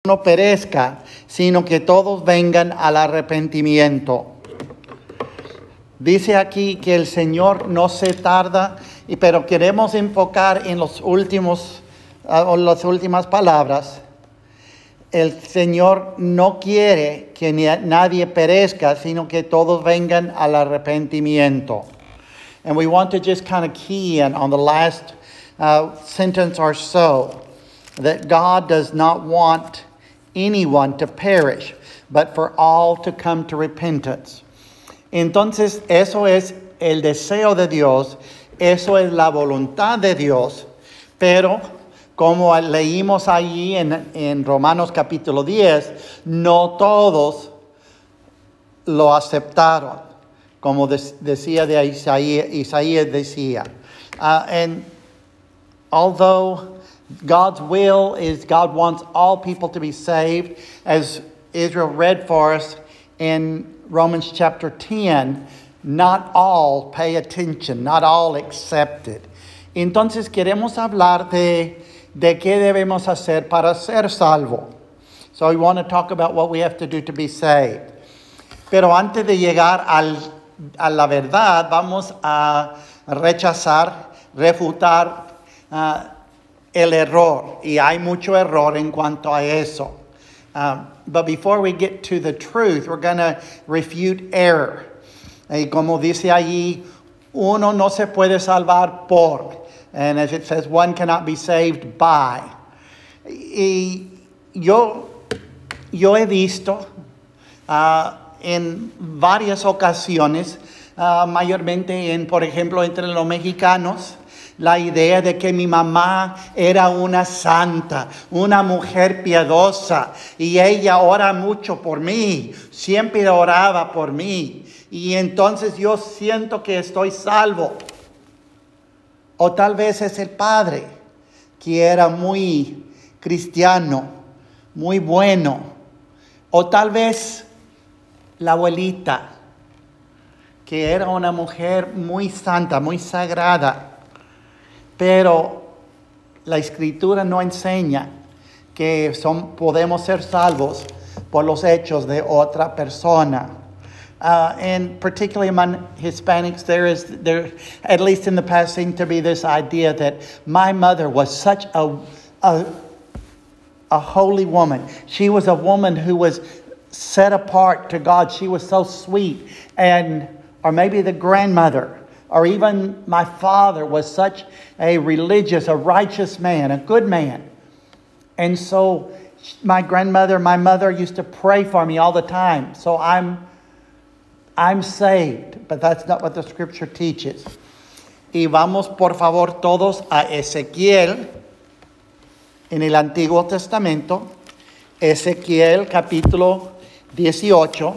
no perezca, sino que todos vengan al arrepentimiento. Dice aquí que el Señor no se tarda, pero queremos enfocar en las últimas palabras. El Señor no quiere que nadie perezca, sino que todos vengan al arrepentimiento. And we want to just kind of key in on the last sentence or so, that God does not want anyone to perish, but for all to come to repentance. Entonces, eso es el deseo de Dios, eso es la voluntad de Dios, pero como leímos allí en Romanos capítulo 10, no todos lo aceptaron, como decía de Isaías decía. And although God's will is God wants all people to be saved, as Israel read for us in Romans chapter 10, not all pay attention, not all accept it. Entonces queremos hablar de qué debemos hacer para ser salvo. So we want to talk about what we have to do to be saved. Pero antes de llegar a la verdad, vamos a refutar el error. Y hay mucho error en cuanto a eso. But before we get to the truth, we're going to refute error. Y como dice allí, uno no se puede salvar por. And as it says, one cannot be saved by. Y yo he visto en varias ocasiones, mayormente por ejemplo, entre los mexicanos, la idea de que mi mamá era una santa, una mujer piadosa, y ella ora mucho por mí, siempre oraba por mí, y entonces yo siento que estoy salvo. O tal vez es el padre, que era muy cristiano, muy bueno, o tal vez la abuelita, que era una mujer muy santa, muy sagrada. Pero la Escritura no enseña que podemos ser salvos por los hechos de otra persona. And particularly among Hispanics, there, at least in the past, seemed to be this idea that my mother was such a holy woman. She was a woman who was set apart to God. She was so sweet. Or maybe the grandmother, or even my father was such a religious, a righteous man, a good man. And so my mother used to pray for me all the time. So I'm saved, but that's not what the scripture teaches. Y vamos por favor todos a Ezequiel en el Antiguo Testamento, Ezequiel capítulo 18.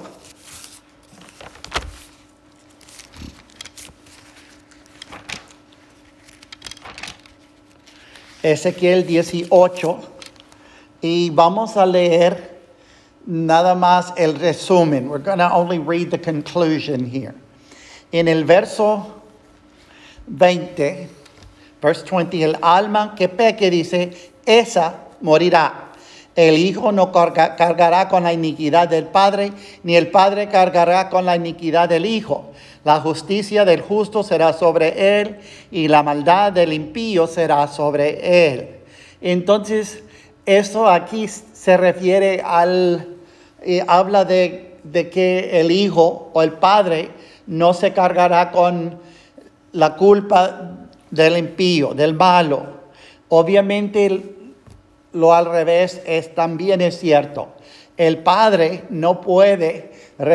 Ezequiel 18, y vamos a leer nada más el resumen. We're going to only read the conclusion here. En el verso 20, verse 20, el alma que peque, dice, esa morirá. El hijo no cargará con la iniquidad del padre, ni el padre cargará con la iniquidad del hijo. La justicia del justo será sobre él, y la maldad del impío será sobre él. Entonces, eso aquí se refiere habla de que el hijo o el padre no se cargará con la culpa del impío, del malo. Obviamente, lo al revés también es cierto. El padre no puede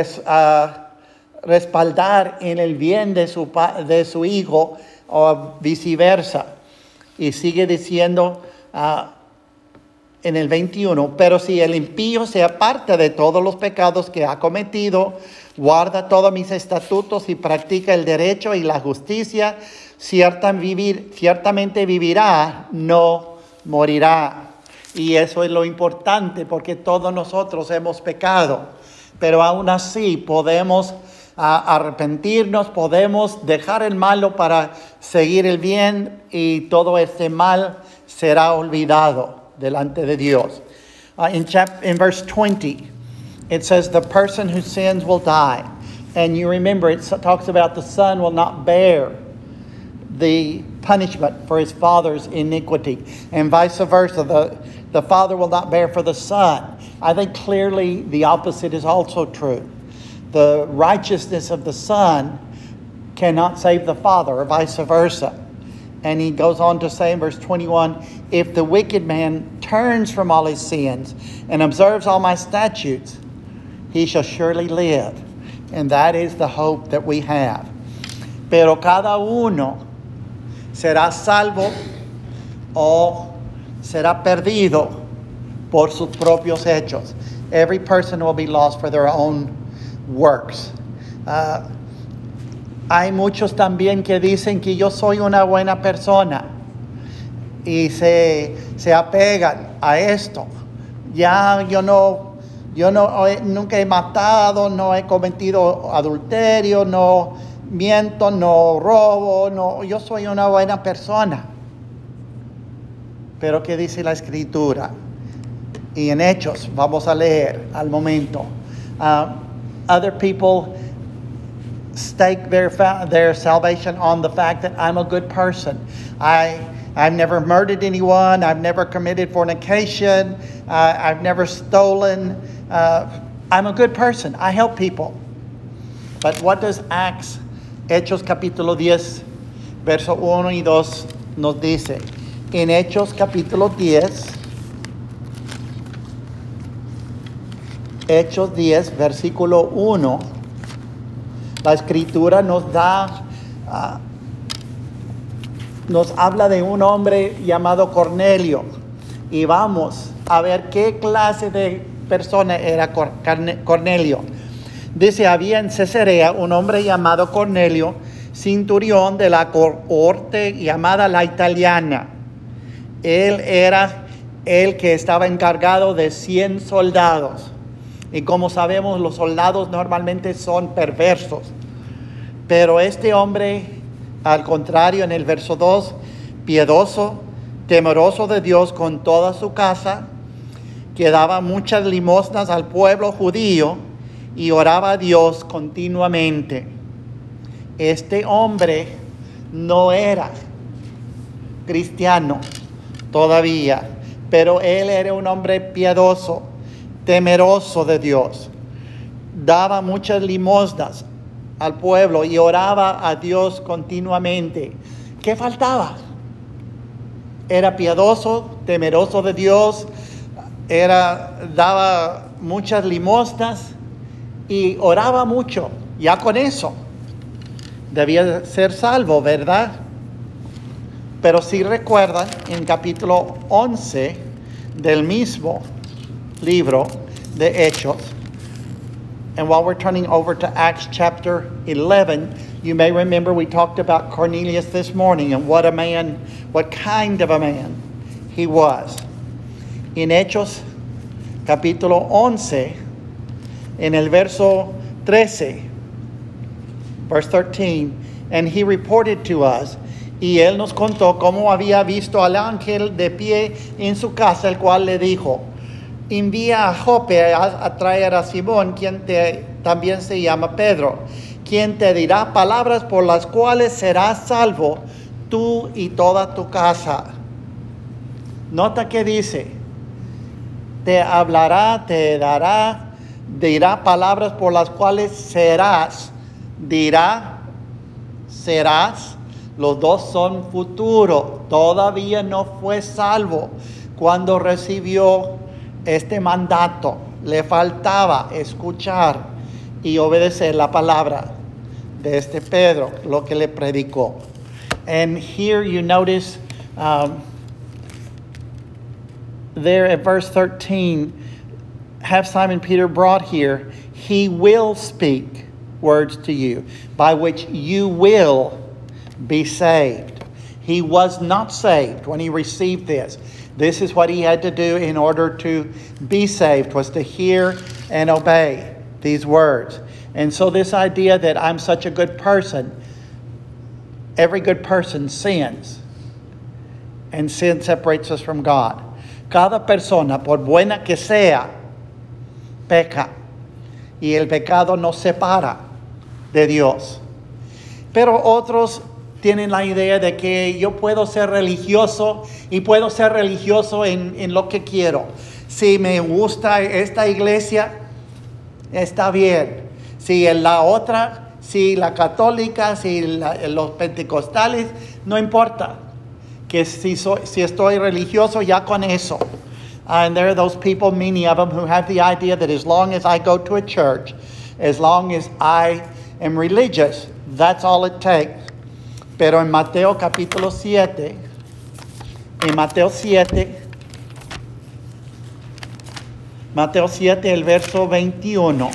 respaldar en el bien de su hijo o viceversa. Y sigue diciendo en el 21, pero si el impío se aparta de todos los pecados que ha cometido, guarda todos mis estatutos y practica el derecho y la justicia, ciertamente vivirá, no morirá. Y eso es lo importante, porque todos nosotros hemos pecado, pero aún así podemos arrepentirnos, podemos dejar el malo para seguir el bien, y todo este mal será olvidado delante de Dios. In verse 20, it says, the person who sins will die. And you remember, it talks about the son will not bear the punishment for his father's iniquity. And vice versa, the father will not bear for the son. I think clearly the opposite is also true. The righteousness of the son cannot save the father, or vice versa. And he goes on to say in verse 21, if the wicked man turns from all his sins and observes all my statutes, he shall surely live. And that is the hope that we have. Pero cada uno será salvo o será perdido por sus propios hechos. Every person will be lost for their own works. Hay muchos también que dicen que yo soy una buena persona y se apegan a esto. Ya nunca he matado, no he cometido adulterio, no miento, no robo, no, yo soy una buena persona. Pero ¿qué dice la Escritura? Y en Hechos, vamos a leer al momento. Other people stake their salvation on the fact that I'm a good person. I've never murdered anyone. I've never committed fornication. I've never stolen. I'm a good person. I help people. But what does Hechos capítulo 10, verso 1 y 2 nos dice? En Hechos capítulo 10, Hechos 10, versículo 1, la Escritura nos habla de un hombre llamado Cornelio. Y vamos a ver qué clase de persona era Cornelio. Dice, había en Cesarea un hombre llamado Cornelio, centurión de la cohorte llamada la Italiana. Él era el que estaba encargado de 100 soldados. Y como sabemos, los soldados normalmente son perversos. Pero este hombre, al contrario, en el verso 2, piedoso, temeroso de Dios con toda su casa, que daba muchas limosnas al pueblo judío y oraba a Dios continuamente. Este hombre no era cristiano todavía, pero él era un hombre piadoso, temeroso de Dios. Daba muchas limosnas al pueblo y oraba a Dios continuamente. ¿Qué faltaba? Era piadoso, temeroso de Dios, daba muchas limosnas y oraba mucho. Ya con eso debía ser salvo, ¿verdad? Pero si recuerdan, en capítulo 11 del mismo libro de Hechos, and while we're turning over to Acts chapter 11, you may remember we talked about Cornelius this morning and what kind of a man he was. En Hechos capítulo 11, en el verso 13, verse 13, and he reported to us, y él nos contó cómo había visto al ángel de pie en su casa, el cual le dijo, envía a Jope a traer a Simón, quien también se llama Pedro, quien te dirá palabras por las cuales serás salvo tú y toda tu casa. Nota que dice, te hablará, te dirá palabras por las cuales serás. Dirá, serás. Los dos son futuro. Todavía no fue salvo cuando recibió este mandato. Le faltaba escuchar y obedecer la palabra de este Pedro, lo que le predicó. And here you notice there at verse 13, have Simon Peter brought here, he will speak words to you, by which you will be saved. He was not saved when he received this. This is what he had to do in order to be saved, was to hear and obey these words. And so this idea that I'm such a good person, every good person sins, and sin separates us from God. Cada persona, por buena que sea, peca. Y el pecado nos separa de Dios. Pero otros tienen la idea de que yo puedo ser religioso y puedo ser religioso en lo que quiero. Si me gusta esta iglesia, está bien. Si en la otra, si la católica, si los pentecostales, no importa. Que si estoy religioso, ya con eso. And there are those people, many of them, who have the idea that as long as I go to a church, as long as I am religious, that's all it takes. Pero en Mateo capítulo 7, Mateo 7, el verso 21.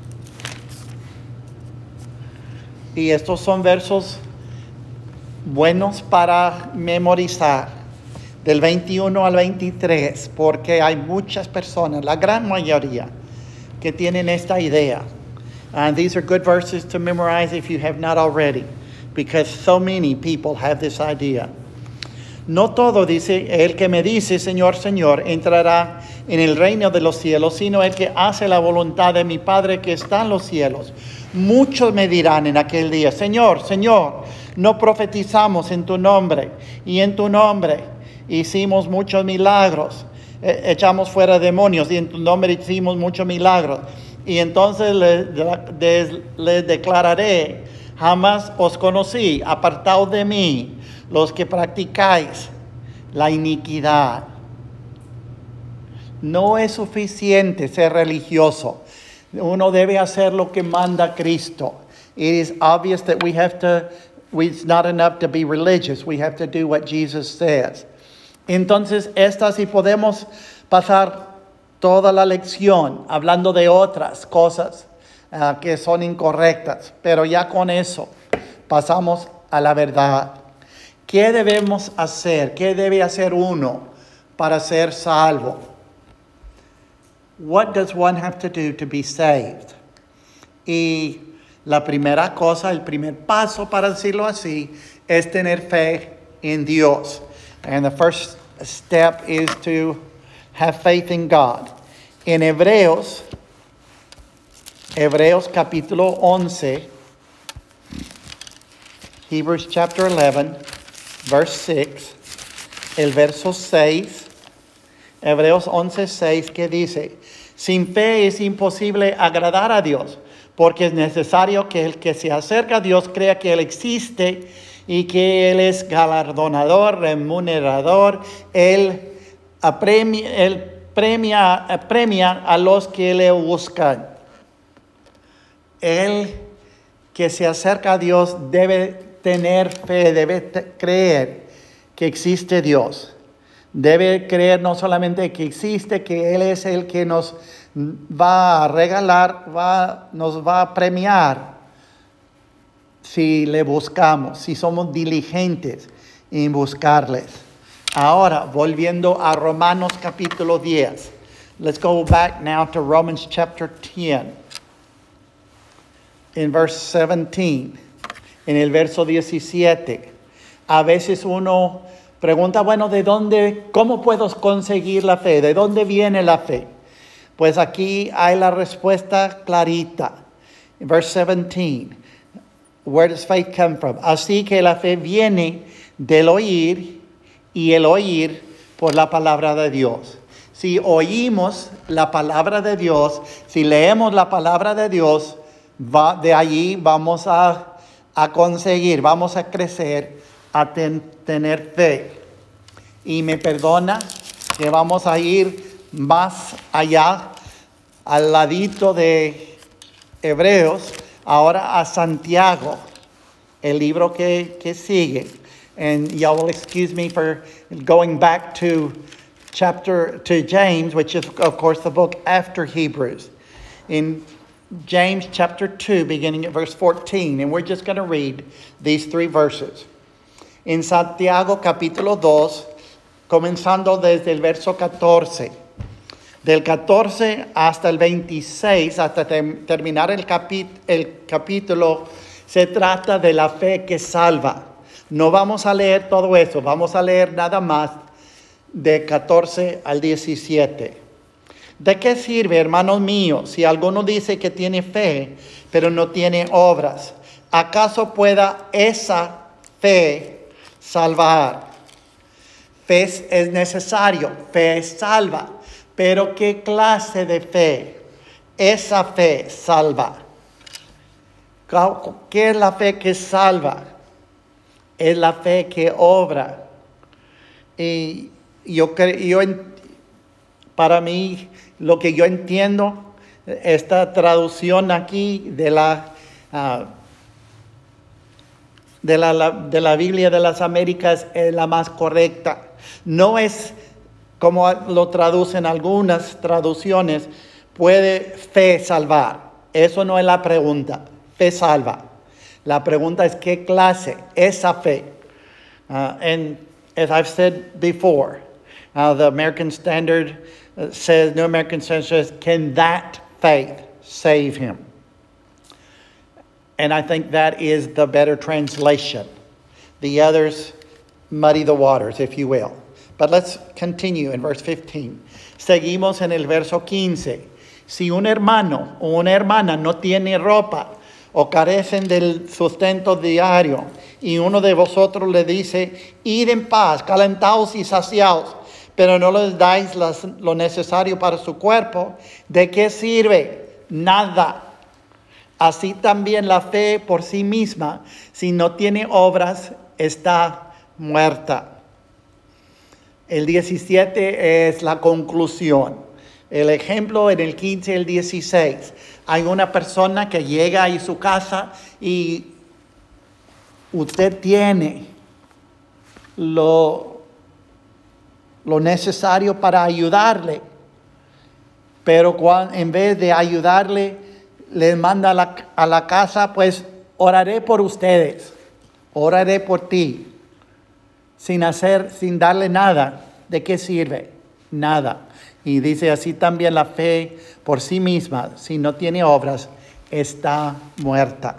Y estos son versos buenos para memorizar, del 21 al 23, porque hay muchas personas, la gran mayoría, que tienen esta idea. And these are good verses to memorize if you have not already, because so many people have this idea. No todo, dice, el que me dice, Señor, Señor, entrará en el reino de los cielos, sino el que hace la voluntad de mi Padre que está en los cielos. Muchos me dirán en aquel día, Señor, Señor, no profetizamos en tu nombre, y en tu nombre hicimos muchos milagros, echamos fuera demonios, y en tu nombre hicimos muchos milagros. Y entonces les declararé, jamás os conocí, apartaos de mí, los que practicáis la iniquidad. No es suficiente ser religioso. Uno debe hacer lo que manda Cristo. It is obvious that it's not enough to be religious. We have to do what Jesus says. Entonces, si podemos pasar toda la lección hablando de otras cosas que son incorrectas, pero ya con eso pasamos a la verdad. ¿Qué debemos hacer? ¿Qué debe hacer uno para ser salvo? What does one have to do to be saved? Y la primera cosa, el primer paso, para decirlo así, es tener fe en Dios. And the first step is to have faith in God. En Hebreos capítulo 11, Hebrews chapter 11, verse 6, el verso 6, Hebreos 11, 6, que dice, sin fe es imposible agradar a Dios, porque es necesario que el que se acerca a Dios crea que Él existe y que Él es galardonador, remunerador. Él premia a los que le buscan. El que se acerca a Dios debe tener fe, debe creer que existe Dios. Debe creer no solamente que existe, que Él es el que nos va a regalar, nos va a premiar si le buscamos, si somos diligentes en buscarles. Ahora, volviendo a Romanos capítulo 10. Let's go back now to Romans chapter 10. In verse 17. En el verso 17. A veces uno pregunta, bueno, ¿cómo puedo conseguir la fe? ¿De dónde viene la fe? Pues aquí hay la respuesta clarita. In verse 17. Where does faith come from? Así que la fe viene del oír, y el oír por la palabra de Dios. Si oímos la palabra de Dios, si leemos la palabra de Dios, de allí vamos a conseguir, vamos a crecer, a tener fe. Y me perdona que vamos a ir más allá, al ladito de Hebreos, ahora a Santiago, el libro que sigue. And y'all will excuse me for going back to James, which is, of course, the book after Hebrews. In James chapter 2, beginning at verse 14. And we're just going to read these 3 verses. En Santiago capítulo 2, comenzando desde el verso 14. Del 14 hasta el 26, hasta terminar el capítulo, se trata de la fe que salva. No vamos a leer todo eso, vamos a leer nada más de 14 al 17. ¿De qué sirve, hermanos míos, si alguno dice que tiene fe, pero no tiene obras? ¿Acaso pueda esa fe salvar? Fe es necesario, fe salva. Pero ¿qué clase de fe? Esa fe salva. ¿Qué es la fe que salva? Es la fe que obra. Y para mí, lo que yo entiendo, esta traducción aquí de la Biblia de las Américas es la más correcta. No es como lo traducen algunas traducciones, ¿puede fe salvar? Eso no es la pregunta. Fe salva. La pregunta es ¿qué clase? Esa fe. And as I've said before, the American Standard says, New American Standard says, can that faith save him? And I think that is the better translation. The others muddy the waters, if you will. But let's continue in verse 15. Seguimos en el verso 15. Si un hermano o una hermana no tiene ropa o carecen del sustento diario y uno de vosotros le dice, id en paz, calentaos y saciaos, pero no les dais lo necesario para su cuerpo, ¿de qué sirve? Nada. Así también la fe por sí misma, si no tiene obras, está muerta. El 17 es la conclusión. El ejemplo en el 15 y el 16. Hay una persona que llega a su casa y usted tiene lo necesario para ayudarle. Pero en vez de ayudarle, le manda a la casa, pues oraré por ustedes. Oraré por ti. Sin darle nada. ¿De qué sirve? Nada. Y dice así también la fe por sí misma, si no tiene obras, está muerta.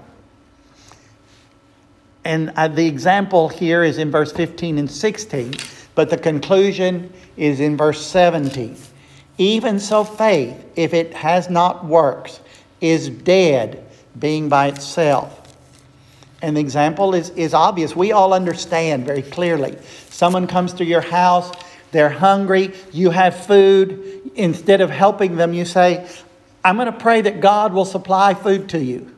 And the example here is in verse 15 and 16, but the conclusion is in verse 17. Even so faith, if it has not works, is dead, being by itself. And the example is obvious. We all understand very clearly. Someone comes to your house, they're hungry, you have food. Instead of helping them, you say, I'm going to pray that God will supply food to you.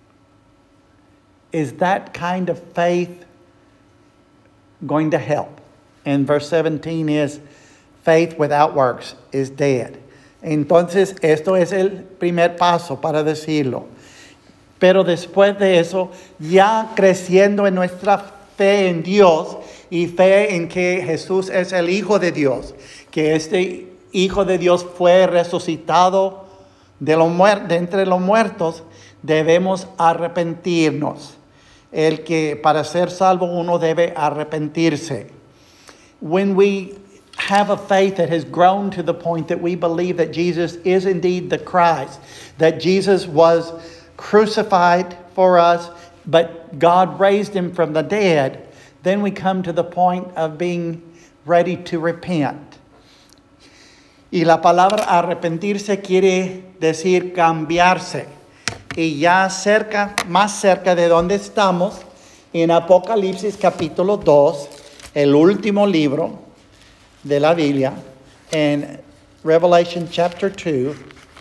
Is that kind of faith going to help? And verse 17 is, faith without works is dead. Entonces, esto es el primer paso para decirlo. Pero después de eso, ya creciendo en nuestra fe en Dios y fe en que Jesús es el Hijo de Dios, que este Hijo de Dios fue resucitado de entre los muertos, debemos arrepentirnos. El que para ser salvo uno debe arrepentirse. When we have a faith that has grown to the point that we believe that Jesus is indeed the Christ, that Jesus was crucified for us, but God raised him from the dead, then we come to the point of being ready to repent. Y la palabra arrepentirse quiere decir cambiarse. Y ya más cerca de donde estamos, en Apocalipsis capítulo 2, el último libro de la Biblia, en Revelation chapter 2,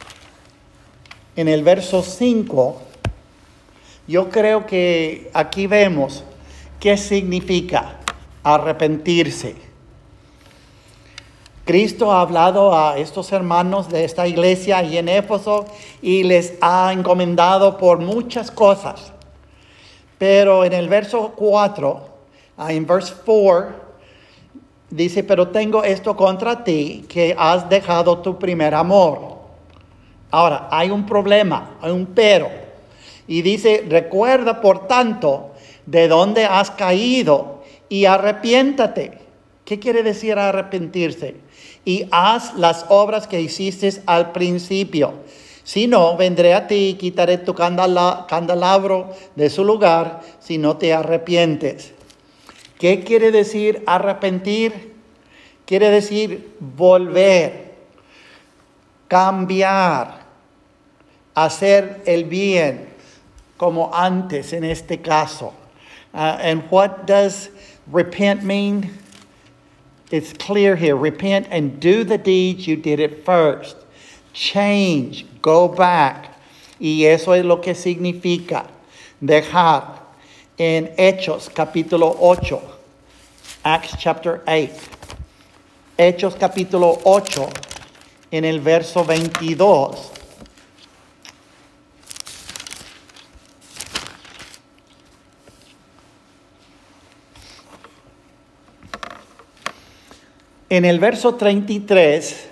en el verso 5, yo creo que aquí vemos qué significa arrepentirse. Cristo ha hablado a estos hermanos de esta iglesia y en Éfeso y les ha encomendado por muchas cosas. Pero en el verso 4, en verse 4, dice, pero tengo esto contra ti, que has dejado tu primer amor. Ahora, hay un problema, hay un pero. Y dice, recuerda por tanto de dónde has caído y arrepiéntate. ¿Qué quiere decir arrepentirse? Y haz las obras que hiciste al principio. Si no, vendré a ti y quitaré tu candelabro de su lugar si no te arrepientes. ¿Qué quiere decir arrepentir? quiere decir volver, cambiar, hacer el bien como antes en este caso. And what does repent mean? It's clear here. Repent and do the deeds you did at first. Change, go back. Y eso es lo que significa dejar. En Hechos capítulo 8, Acts chapter 8. Hechos capítulo 8, en el verso 22. En el verso 33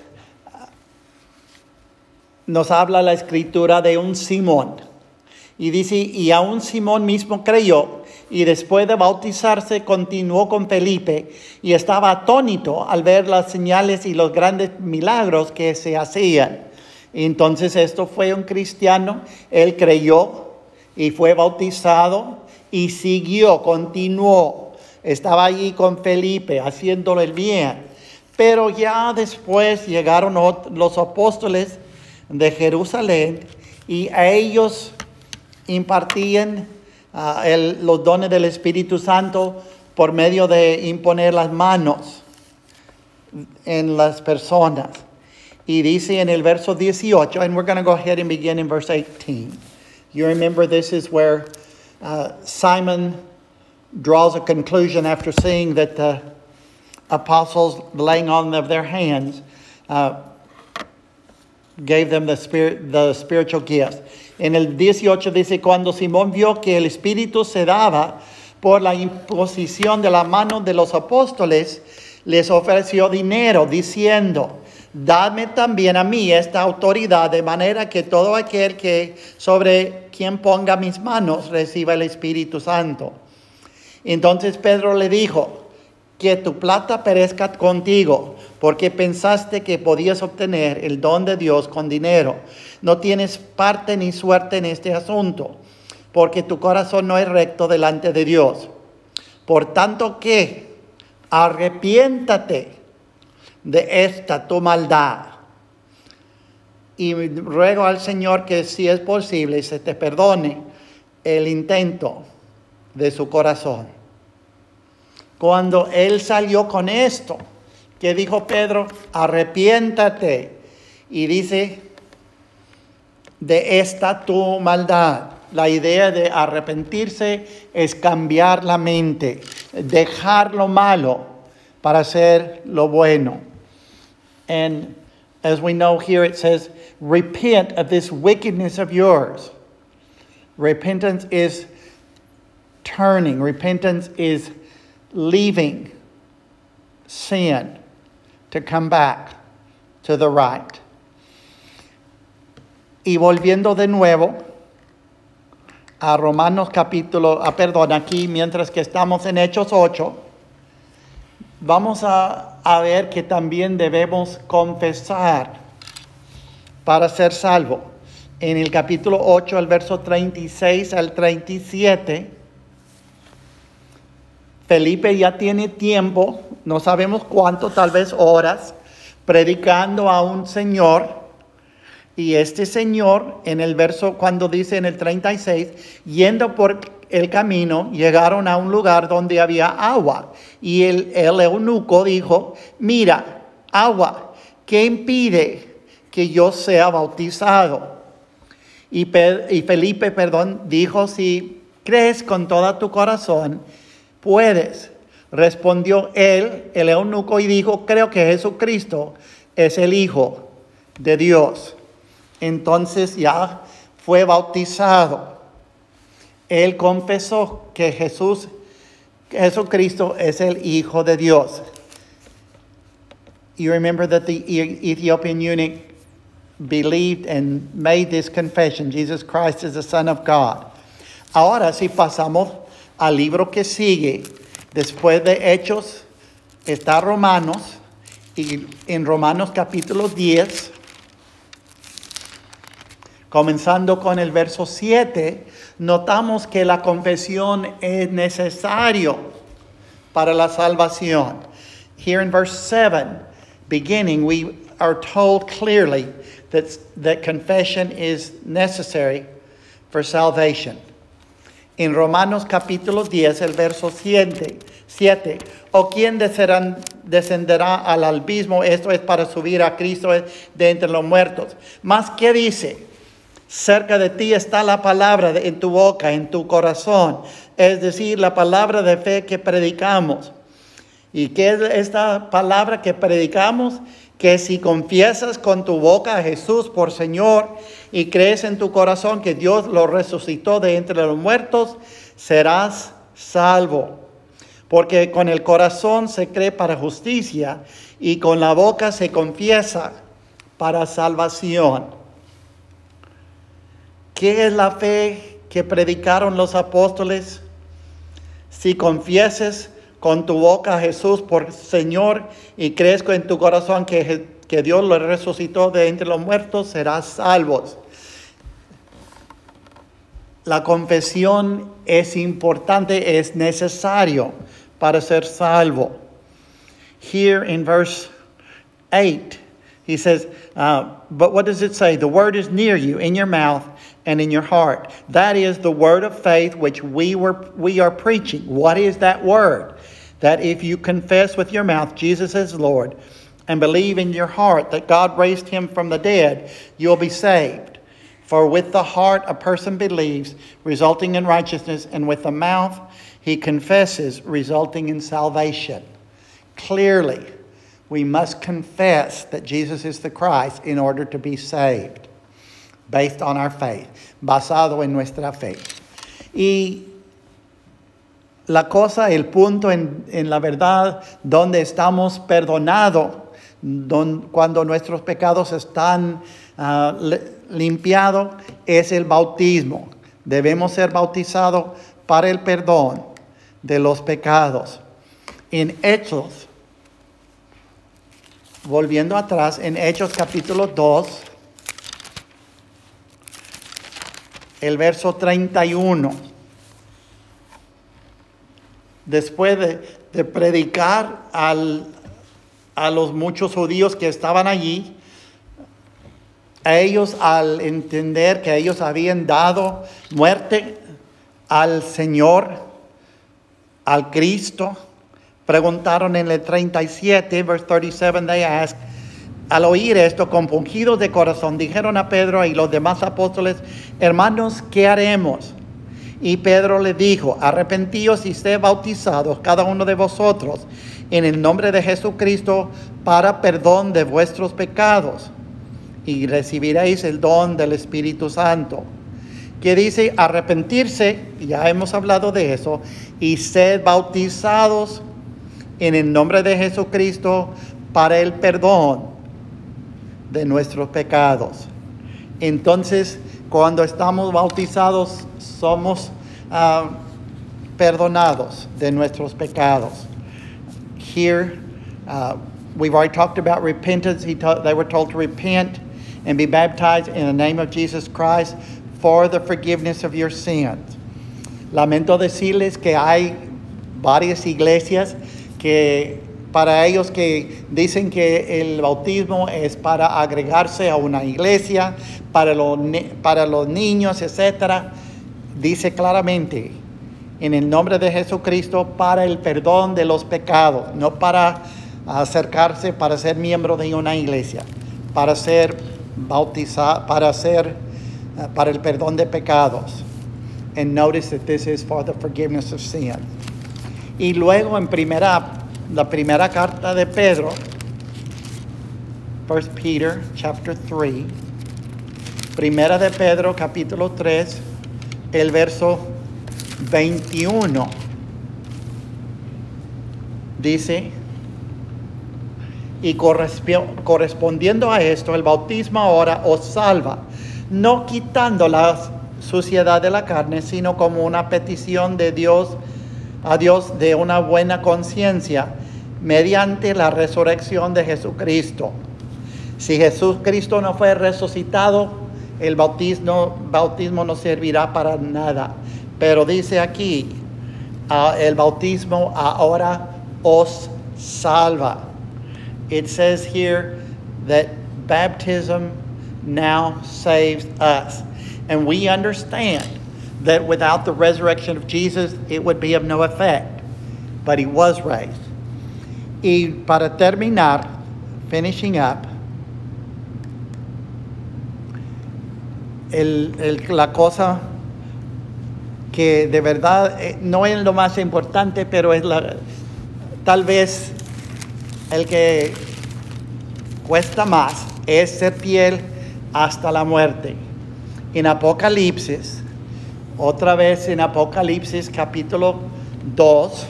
nos habla la escritura de un Simón. Y dice, y aún Simón mismo creyó, y después de bautizarse continuó con Felipe, y estaba atónito al ver las señales y los grandes milagros que se hacían. Entonces esto fue un cristiano, él creyó y fue bautizado y siguió, continuó. Estaba allí con Felipe haciéndole el bien. Pero ya después llegaron los apóstoles de Jerusalén y a ellos impartían los dones del Espíritu Santo por medio de imponer las manos en las personas. Y dice en el verso 18, and we're going to go ahead and begin in verse 18. You remember this is where Simon draws a conclusion after seeing that the apostles laying on of their hands gave them the spiritual gifts. En el 18 dice, cuando Simón vio que el Espíritu se daba por la imposición de la mano de los apóstoles, les ofreció dinero, diciendo, dadme también a mí esta autoridad, de manera que todo aquel que sobre quien ponga mis manos reciba el Espíritu Santo. Entonces Pedro le dijo, que tu plata perezca contigo, porque pensaste que podías obtener el don de Dios con dinero. No tienes parte ni suerte en este asunto, porque tu corazón no es recto delante de Dios. Por tanto que arrepiéntate de esta tu maldad. Y ruego al Señor que si es posible se te perdone el intento de su corazón. Cuando él salió con esto, ¿qué dijo Pedro? Arrepiéntate. Y dice, de esta tu maldad. La idea de arrepentirse es cambiar la mente, dejar lo malo para hacer lo bueno. And as we know here it says, repent of this wickedness of yours. Repentance is turning. Repentance is leaving sin to come back to the right. Y volviendo de nuevo a Romanos aquí mientras que estamos en Hechos 8, vamos a ver que también debemos confesar para ser salvo. En el capítulo 8, el verso 36 al 37, Felipe ya tiene tiempo, no sabemos cuánto, tal vez horas, predicando a un señor. Y este señor, en el verso, cuando dice en el 36, yendo por el camino, llegaron a un lugar donde había agua. Y el eunuco dijo, mira, agua, ¿qué impide que yo sea bautizado? Y Felipe, dijo, si crees con todo tu corazón, puedes. Respondió él, el eunuco, y dijo, creo que Jesucristo es el Hijo de Dios. Entonces ya fue bautizado. Él confesó que Jesucristo es el Hijo de Dios. You remember that the Ethiopian eunuch believed and made this confession. Jesus Christ is the Son of God. Ahora si pasamos al libro que sigue, después de Hechos, está Romanos, y en Romanos capítulo 10, comenzando con el verso 7, notamos que la confesión es necesario para la salvación. Here in verse 7, beginning, we are told clearly that confession is necessary for salvation. En Romanos capítulo 10, el verso 7, ¿o quién descenderá al abismo? Esto es para subir a Cristo de entre los muertos. Mas, ¿qué dice? Cerca de ti está la palabra en tu boca, en tu corazón. Es decir, la palabra de fe que predicamos. ¿Y qué es esta palabra que predicamos? Que si confiesas con tu boca a Jesús por Señor y crees en tu corazón que Dios lo resucitó de entre los muertos, serás salvo. Porque con el corazón se cree para justicia y con la boca se confiesa para salvación. ¿Qué es la fe que predicaron los apóstoles? Si confieses con tu boca a Jesús por Señor y crees en tu corazón que Dios lo resucitó de entre los muertos, serás salvos. La confesión es importante, es necesario para ser salvo. Here in verse 8, he says, but what does it say? The word is near you, in your mouth and in your heart. That is the word of faith which we are preaching. What is that word? That if you confess with your mouth Jesus is Lord and believe in your heart that God raised him from the dead, you'll be saved. For with the heart a person believes, resulting in righteousness, and with the mouth he confesses, resulting in salvation. Clearly, we must confess that Jesus is the Christ in order to be saved, based on our faith, basado en nuestra fe. Y la cosa, el punto en la verdad, donde estamos perdonados, cuando nuestros pecados están limpiados, es el bautismo. Debemos ser bautizados para el perdón de los pecados. En Hechos, volviendo atrás, en Hechos capítulo 2, el verso 31. Después de predicar a los muchos judíos que estaban allí, a ellos, al entender que ellos habían dado muerte al Señor, al Cristo, preguntaron en el 37, verse 37, they asked, al oír esto, compungidos de corazón, dijeron a Pedro y los demás apóstoles, hermanos, ¿qué haremos? Y Pedro le dijo, arrepentíos y sed bautizados cada uno de vosotros en el nombre de Jesucristo para perdón de vuestros pecados y recibiréis el don del Espíritu Santo. Que dice arrepentirse, ya hemos hablado de eso, y sed bautizados en el nombre de Jesucristo para el perdón de nuestros pecados. Entonces, cuando estamos bautizados, somos perdonados de nuestros pecados. Here, we've already talked about repentance. They were told to repent and be baptized in the name of Jesus Christ for the forgiveness of your sins. Lamento decirles que hay varias iglesias que para ellos que dicen que el bautismo es para agregarse a una iglesia, para los niños, etc. Dice claramente, en el nombre de Jesucristo, para el perdón de los pecados, no para acercarse, para ser miembro de una iglesia, para ser bautizado, para el perdón de pecados. And notice that this is for the forgiveness of sin. Y luego en la primera carta de Pedro, 1 Peter chapter 3, primera de Pedro capítulo 3, el verso 21, dice, y correspondiendo a esto, el bautismo ahora os salva, no quitando la suciedad de la carne, sino como una petición de Dios a Dios de una buena conciencia mediante la resurrección de Jesucristo. Si Jesucristo no fue resucitado, el bautismo no servirá para nada. Pero dice aquí, el bautismo ahora os salva. It says here that baptism now saves us. And we understand that without the resurrection of Jesus, it would be of no effect. But he was raised. Y para terminar, finishing up, la cosa que de verdad no es lo más importante, pero es tal vez el que cuesta más, es ser fiel hasta la muerte. En Apocalipsis, otra vez en Apocalipsis capítulo 2,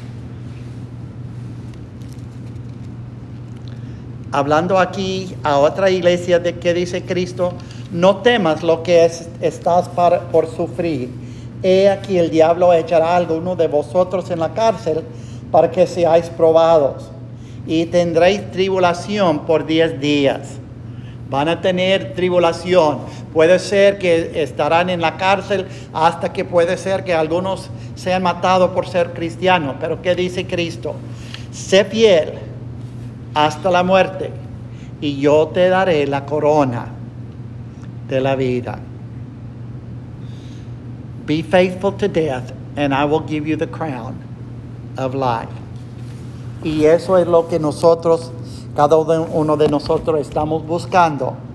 hablando aquí a otra iglesia de que dice Cristo, no temas lo que estás por sufrir. He aquí el diablo echará a alguno de vosotros en la cárcel para que seáis probados. Y tendréis tribulación por 10 días. Van a tener tribulación. Puede ser que estarán en la cárcel hasta que puede ser que algunos sean matados por ser cristianos. Pero ¿qué dice Cristo? Sé fiel hasta la muerte y yo te daré la corona de la vida. Be faithful to death and I will give you the crown of life. Y eso es lo que nosotros, cada uno de nosotros estamos buscando.